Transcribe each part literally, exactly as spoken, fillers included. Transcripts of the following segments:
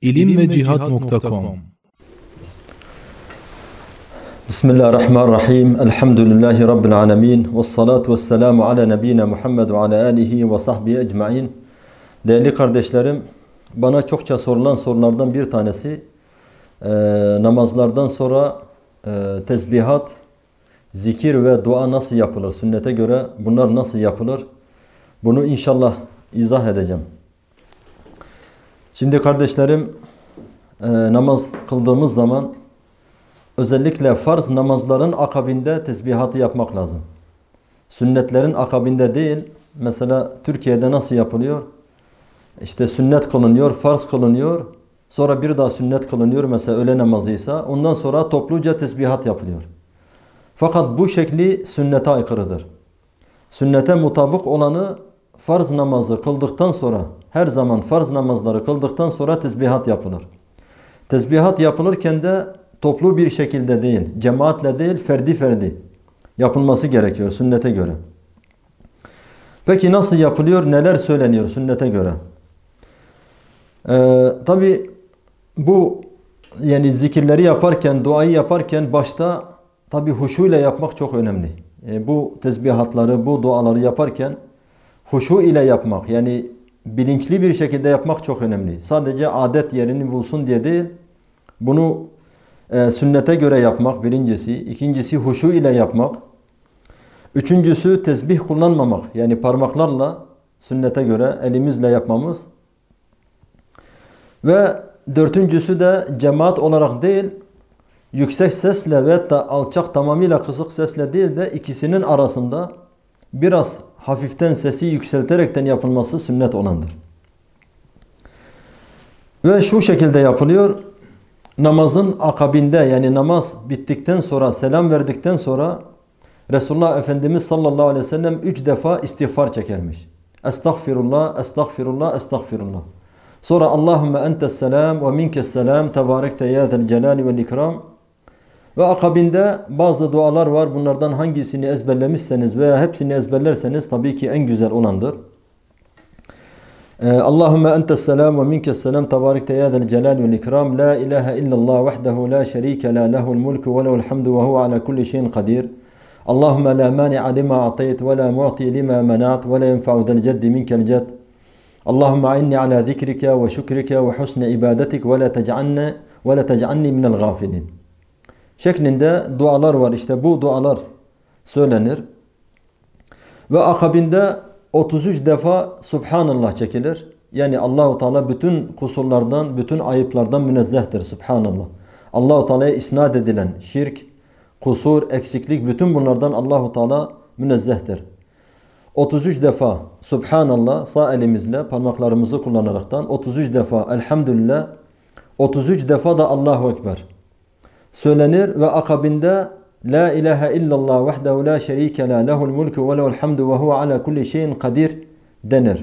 ilim ve cihat nokta com. Bismillahirrahmanirrahim. Elhamdülillahi Rabbil alemin. Vessalatu vesselamu ala nebiyyina Muhammed ve ala alihi ve sahbihi ecma'in. Değerli kardeşlerim, bana çokça sorulan sorulardan bir tanesi e, namazlardan sonra e, tesbihat, zikir ve dua nasıl yapılır? Sünnete göre bunlar nasıl yapılır? Bunu inşallah izah edeceğim. Şimdi kardeşlerim, e, namaz kıldığımız zaman özellikle farz namazların akabinde tesbihatı yapmak lazım. Sünnetlerin akabinde değil. Mesela Türkiye'de nasıl yapılıyor? İşte sünnet kılınıyor, farz kılınıyor. Sonra bir daha sünnet kılınıyor. Mesela öğle namazıysa. Ondan sonra topluca tesbihat yapılıyor. Fakat bu şekli sünnete aykırıdır. Sünnete mutabık olanı farz namazı kıldıktan sonra, her zaman farz namazları kıldıktan sonra tesbihat yapılır. Tesbihat yapılırken de toplu bir şekilde değil, cemaatle değil, ferdi ferdi yapılması gerekiyor sünnete göre. Peki nasıl yapılıyor? Neler söyleniyor sünnete göre? Ee, Tabi bu yani zikirleri yaparken, duayı yaparken başta tabi huşu ile yapmak çok önemli. E, bu tesbihatları, bu duaları yaparken huşu ile yapmak, yani bilinçli bir şekilde yapmak çok önemli. Sadece adet yerini bulsun diye değil, bunu e, sünnete göre yapmak birincisi. İkincisi huşu ile yapmak. Üçüncüsü tesbih kullanmamak. Yani parmaklarla sünnete göre elimizle yapmamız. Ve dördüncüsü de cemaat olarak değil, yüksek sesle ve da alçak tamamıyla kısık sesle değil de ikisinin arasında biraz hafiften sesi yükselterekten yapılması sünnet olandır. Ve şu şekilde yapılıyor. Namazın akabinde, yani namaz bittikten sonra, selam verdikten sonra Resulullah Efendimiz sallallahu aleyhi ve sellem üç defa istiğfar çekermiş. Estağfirullah, estağfirullah, estağfirullah. Sonra Allahümme entes selam ve minkes selam tebarekte ya zel celali vel ikram. Ve akabinde bazı dualar var. Bunlardan hangisini ezberlemişseniz veya hepsini ezberlerseniz tabii ki en güzel olandır. Allahümme entes selam ve minkes selam tebarekte ya zel celali vel ikram. La ilahe illallah vahdehu la şerike la lehul mulku ve lehul hamdu ve huve ala kulli şeyin kadir. Allahümme la mani'a lima atayt ve la mu'ti lima menat ve la yenfa'u zel ceddi minkel cedd. Allahümme a'inni ala zikrike ve şükrike ve husne ibadetik ve la tec'anni ve la tec'anni minel gafilin. Şeklinde dualar var. İşte bu dualar söylenir. Ve akabinde otuz üç defa Subhanallah çekilir. Yani Allahu Teala bütün kusurlardan, bütün ayıplardan münezzehtir. Subhanallah. Allahu Teala'ya isnat edilen şirk, kusur, eksiklik, bütün bunlardan Allahu Teala münezzehtir. otuz üç defa Subhanallah sağ elimizle parmaklarımızı kullanaraktan, otuz üç defa Elhamdülillah, otuz üç defa da Allahu Ekber söylenir ve akabinde La ilahe illallah vahdehu la şerike la lehul mulku ve lehul hamdu ve huve ala kulli şeyin kadir denir.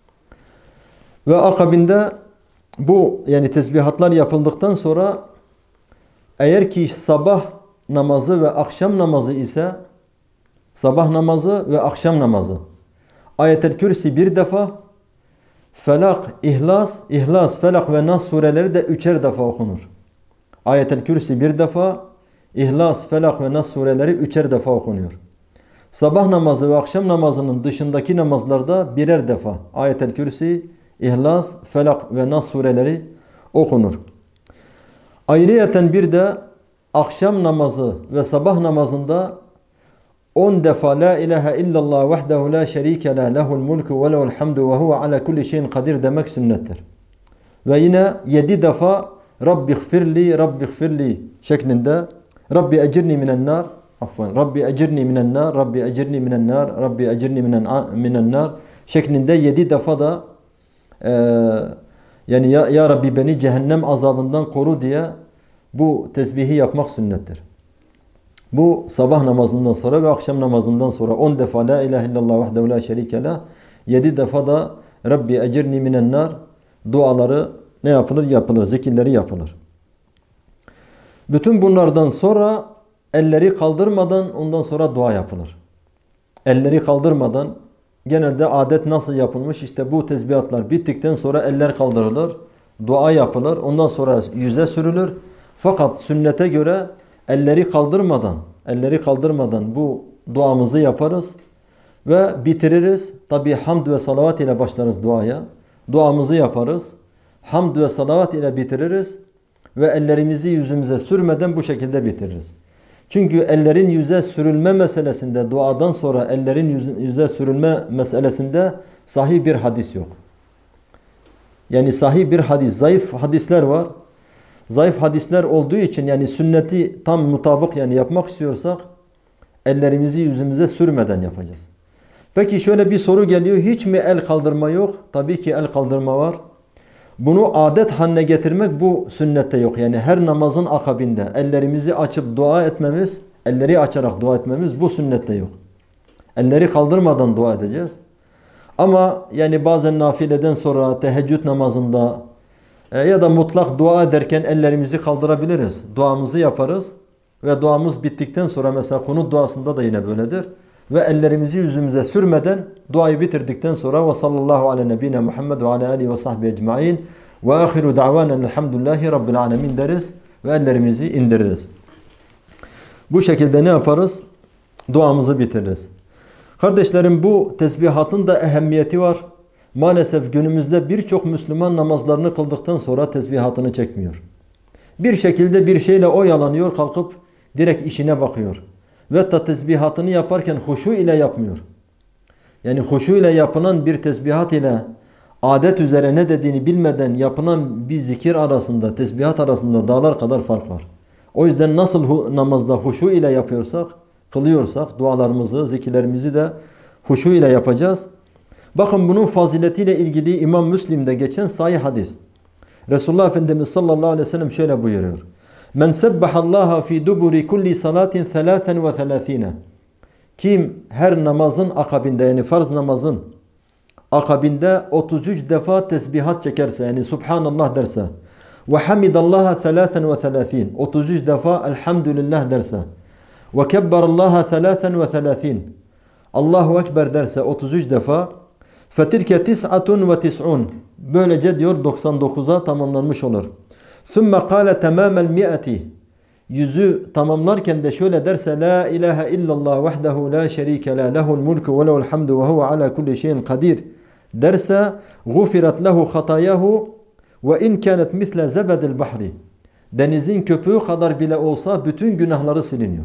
Ve akabinde bu yani tesbihatlar yapıldıktan sonra eğer ki sabah namazı ve akşam namazı ise sabah namazı ve akşam namazı Ayet-el Kürsi bir defa, Felak, İhlas, İhlas, Felak ve Nas sureleri de üçer defa okunur. Ayet-el Kürsi bir defa, İhlas, Felak ve Nas sureleri üçer defa okunuyor. Sabah namazı ve akşam namazının dışındaki namazlarda birer defa Ayet-el Kürsi, İhlas, Felak ve Nas sureleri okunur. Ayrıyeten bir de akşam namazı ve sabah namazında on defa La ilahe illallah vahdehu la şerike la lehul mulku ve lehul hamdu ve huve ala kulli şeyin kadir demek sünnettir. Ve yine yedi defa Rabbi gfirli, Rabbi gfirli şeklinde Rabbi ecirni minen nar, afwan, Rabbi ecirni minen nar, Rabbi ecirni minen nar, Rabbi ecirni minen, minen nar şeklinde yedi defa da e, yani ya, ya Rabbi beni cehennem azabından koru diye bu tesbihi yapmak sünnettir. Bu sabah namazından sonra ve akşam namazından sonra on defa La ilahe illallah vahdehu la şerike la, yedi defa da Rabbi ecirni minen nar duaları ne yapılır? Yapılır. Zikirleri yapılır. Bütün bunlardan sonra elleri kaldırmadan ondan sonra dua yapılır. Elleri kaldırmadan genelde adet nasıl yapılmış? İşte bu tesbihatlar bittikten sonra eller kaldırılır. dua yapılır. Ondan sonra yüze sürülür. Fakat sünnete göre elleri kaldırmadan, elleri kaldırmadan bu duamızı yaparız ve bitiririz. Tabi hamd ve salavat ile başlarız duaya. Duamızı yaparız. Hamd ve salavat ile bitiririz ve ellerimizi yüzümüze sürmeden bu şekilde bitiririz. Çünkü ellerin yüze sürülme meselesinde, duadan sonra ellerin yüze sürülme meselesinde sahih bir hadis yok. Yani sahih bir hadis, zayıf hadisler var. Zayıf hadisler olduğu için yani sünneti tam mutabık yani yapmak istiyorsak ellerimizi yüzümüze sürmeden yapacağız. Peki şöyle bir soru geliyor. Hiç mi el kaldırma yok? Tabii ki el kaldırma var. Bunu adet haline getirmek bu sünnette yok. Yani her namazın akabinde ellerimizi açıp dua etmemiz, elleri açarak dua etmemiz bu sünnette yok. Elleri kaldırmadan dua edeceğiz. Ama yani bazen nafileden sonra teheccüd namazında e, ya da mutlak dua ederken ellerimizi kaldırabiliriz. Duamızı yaparız ve duamız bittikten sonra mesela kunut duasında da yine böyledir. Ve ellerimizi yüzümüze sürmeden duayı bitirdikten sonra ve sallallahu ala nebine Muhammed ve ala alihi ve sahbihi ecma'in ve ahiru da'vanen elhamdülillahi rabbil alemin deriz ve ellerimizi indiririz. Bu şekilde ne yaparız? Duamızı bitiririz. Kardeşlerim bu tesbihatın da ehemmiyeti var. Maalesef günümüzde birçok Müslüman namazlarını kıldıktan sonra tesbihatını çekmiyor. Bir şekilde bir şeyle oyalanıyor, kalkıp direkt işine bakıyor. Ve da tesbihatını yaparken huşu ile yapmıyor. Yani huşu ile yapılan bir tesbihat ile adet üzere ne dediğini bilmeden yapılan bir zikir arasında, tesbihat arasında dağlar kadar fark var. O yüzden nasıl namazda huşu ile yapıyorsak, kılıyorsak dualarımızı, zikirlerimizi de huşu ile yapacağız. Bakın bunun faziletiyle ilgili İmam Müslim'de geçen sahih hadis. Resulullah Efendimiz sallallahu aleyhi ve sellem şöyle buyuruyor. Men sebbahallaha fi duburi kulli salatin thalathen ve thalathine. Kim her namazın akabinde yani farz namazın akabinde otuz üç defa tesbihat çekerse yani subhanallah derse ve hamidallaha thalathen ve thalathin otuz üç defa elhamdülillah derse ve kebberallaha thalathen ve thalathin Allahu ekber derse otuz üç defa fetilke tis'atun ve tis'un böylece diyor doksan dokuza tamamlanmış olur. ثُمَّ قَالَ تَمَامَ الْمِئَةِ Yüzü tamamlarken de şöyle derse La ilahe illallah vahdehu la şerike la lehul mulku ve lehul hamdu ve huve ala kulli şeyin kadir derse غُفِرَتْ لَهُ خَطَايَهُ وَاِنْ كَانَتْ مِثْلَ زَبَدِ الْبَحْرِ Denizin köpüğü kadar bile olsa bütün günahları siliniyor.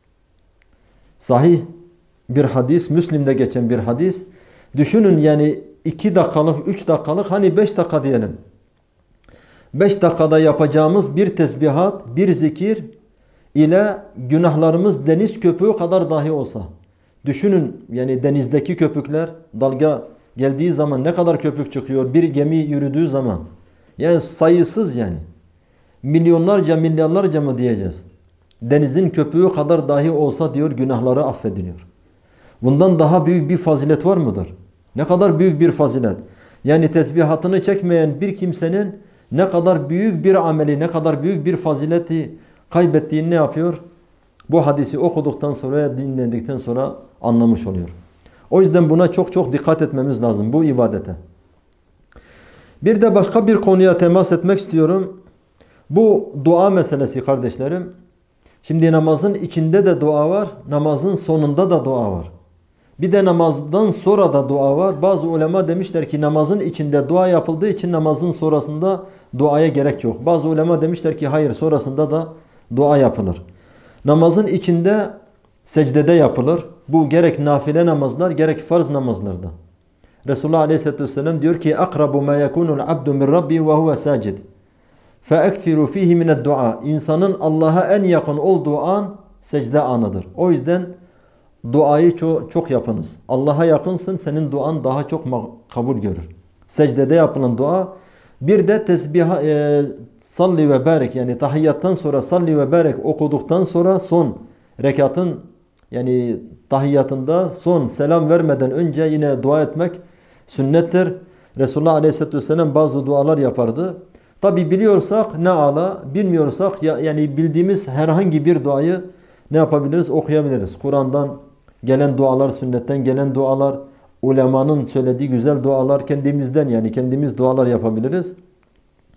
Sahih bir hadis, Müslim'de geçen bir hadis. Düşünün yani iki dakikalık, üç dakikalık hani beş dakika diyelim. beş dakikada yapacağımız bir tesbihat, bir zikir ile günahlarımız deniz köpüğü kadar dahi olsa. Düşünün yani denizdeki köpükler dalga geldiği zaman ne kadar köpük çıkıyor bir gemi yürüdüğü zaman. Yani sayısız yani. Milyonlarca milyarlarca mı diyeceğiz. Denizin köpüğü kadar dahi olsa diyor günahları affediliyor. Bundan daha büyük bir fazilet var mıdır? Ne kadar büyük bir fazilet. Yani tesbihatını çekmeyen bir kimsenin ne kadar büyük bir ameli, ne kadar büyük bir fazileti kaybettiğini ne yapıyor? Bu hadisi okuduktan sonra, dinledikten sonra anlamış oluyor. O yüzden buna çok çok dikkat etmemiz lazım bu ibadete. Bir de başka bir konuya temas etmek istiyorum. Bu dua meselesi kardeşlerim. Şimdi namazın içinde de dua var, namazın sonunda da dua var. Bir de namazdan sonra da dua var. Bazı ulema demişler ki namazın içinde dua yapıldığı için namazın sonrasında duaya gerek yok. Bazı ulema demişler ki hayır sonrasında da dua yapılır. Namazın içinde secdede yapılır. Bu gerek nafile namazlar gerek farz namazlarda. Resulullah Aleyhisselatü Vesselam diyor ki akrabu ma yakunul abdu min rabbi ve huve sacid. Feekfiru fihi mined dua. İnsanın Allah'a en yakın olduğu an secde anıdır. O yüzden duayı çok, çok yapınız. Allah'a yakınsın, senin duan daha çok kabul görür. Secdede yapılan dua. Bir de tesbih e, salli ve berek yani tahiyyattan sonra salli ve berek okuduktan sonra son rekatın yani tahiyyatında son selam vermeden önce yine dua etmek sünnettir. Resulullah Aleyhisselatü Vesselam bazı dualar yapardı. Tabi biliyorsak ne ala, bilmiyorsak ya, yani bildiğimiz herhangi bir duayı ne yapabiliriz? Okuyabiliriz. Kur'an'dan gelen dualar, sünnetten gelen dualar, ulemanın söylediği güzel dualar kendimizden yani kendimiz dualar yapabiliriz.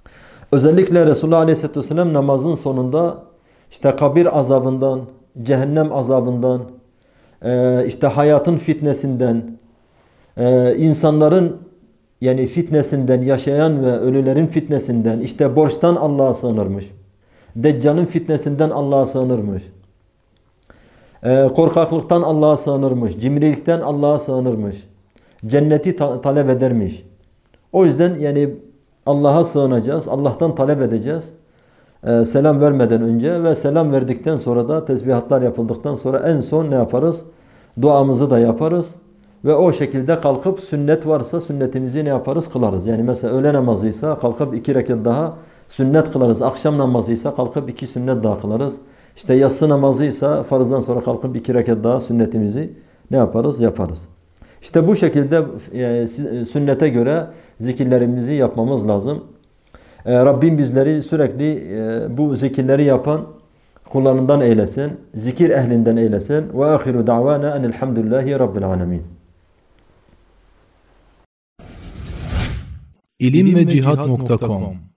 Özellikle Resulullah Aleyhisselatü Vesselam namazın sonunda işte kabir azabından, cehennem azabından, e, işte hayatın fitnesinden, e, insanların yani fitnesinden, yaşayan ve ölülerin fitnesinden, işte borçtan Allah'a sığınırmış. Deccal'ın fitnesinden Allah'a sığınırmış. E, korkaklıktan Allah'a sığınırmış. Cimrilikten Allah'a sığınırmış. Cenneti ta talep edermiş. O yüzden yani Allah'a sığınacağız. Allah'tan talep edeceğiz. Ee, selam vermeden önce ve selam verdikten sonra da tesbihatlar yapıldıktan sonra en son ne yaparız? Duamızı da yaparız. Ve o şekilde kalkıp sünnet varsa sünnetimizi ne yaparız? Kılarız. Yani mesela öğle namazıysa kalkıp iki rekat daha sünnet kılarız. Akşam namazıysa kalkıp iki sünnet daha kılarız. İşte yatsı namazıysa farzdan sonra kalkıp iki rekat daha sünnetimizi ne yaparız? Yaparız. İşte bu şekilde e, sünnete göre zikirlerimizi yapmamız lazım. E, Rabbim bizleri sürekli e, bu zikirleri yapan kullarından eylesin. Zikir ehlinden eylesin. Ve ahiru da'vana enelhamdülillahi rabbil alemin. ilim ve cihat nokta com